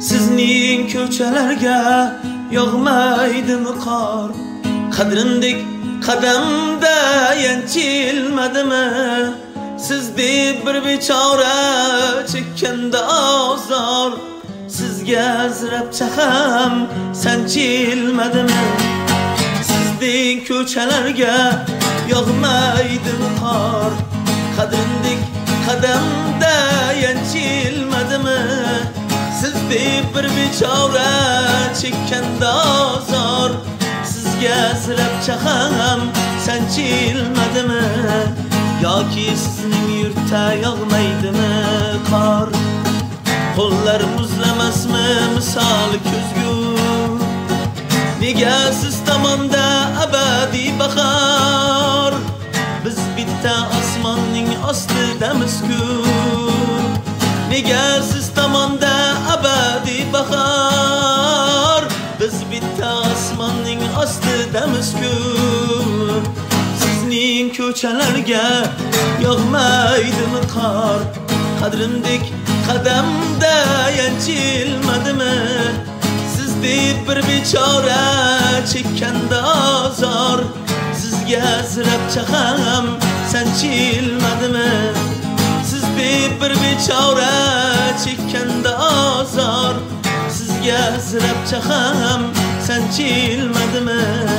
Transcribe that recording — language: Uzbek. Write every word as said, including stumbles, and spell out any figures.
Sizning ko'chalarga yog'maydimi qor? Qadrimdek qadamda yanchilmadimi? Siz deb bir bechora chekkanda azor, sizga zirabcha ham sanchilmadimi? Sizning ko'chalarga yog'maydimi qor? Qadrimdek qadamda yanchilmadimi? Siz deb bir bechora chekkanda azor, sizga zirabcha ham sanchilmadimi? Yoki sizning yurtda yog'maydimi qor? Qo'llar muzlamasmi misol ko'zgur? Nega siz tomonda abadiy bahor? Biz bitta osmonning ostidamizku. Nega siz tomonda abadiy bahor? Biz bitta osmonning ostidamizku. Sizning ko'chalarga yog'maydimi qor? Qadrimdek qadamda yanchilmadimi? Siz deb bir bechora chekkanda azor, sizga zirabcha ham sanchilmadimi? Siz deb bir bechora chekkanda azor, sizga zirabcha ham sanchilmadimi?